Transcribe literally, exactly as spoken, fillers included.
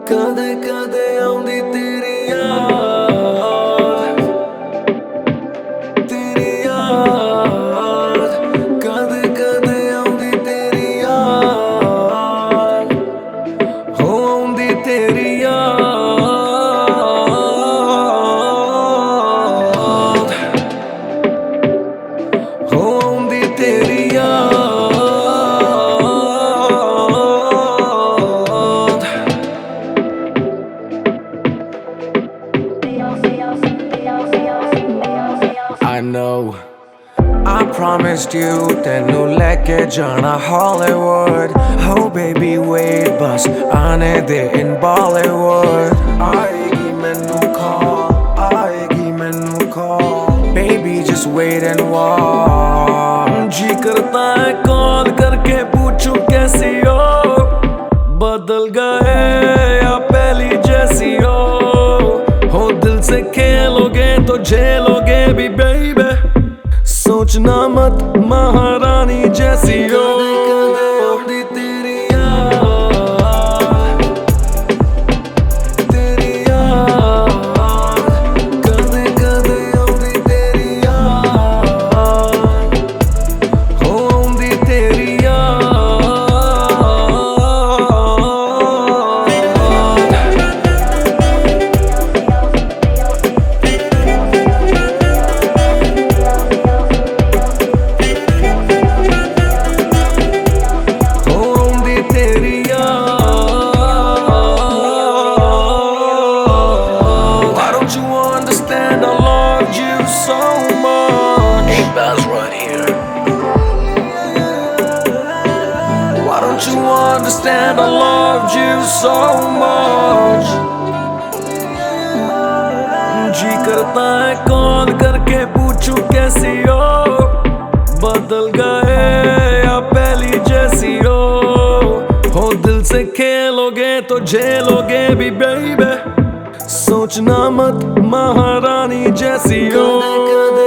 कदे कदे आउंदी तेरी याद, तेरी याद, कदे कदे आउंदी तेरी याद, हो आउंदी तेरी याद, हो आउंदी तेरी याद। I know I promised you tenu leke jana Hollywood. Oh baby wait bus aane de in Bollywood. Aayegi mainu call, aayegi mainu call. Baby just wait and watch. जी करता है कॉल करके पूछूं कैसी हो, बदल गए या पहली जैसी हो। हो दिल से खेलोगे तो झेलोगे भी बेबी, सोचना मत महारानी जैसी हो। तेरी याद, तेरी याद, कदे कदे आउंदी तेरी याद, हो आउंदी तेरी so much. Hey, Buzz, right here. Why don't you understand I loved you so much? जी करता है कॉल करके पूछूं कैसी हो, बदल गए या पहली जैसी हो। हो दिल से खेलोगे तो झेलोगे भी बेबी, सोचना मत महारानी जैसी हो।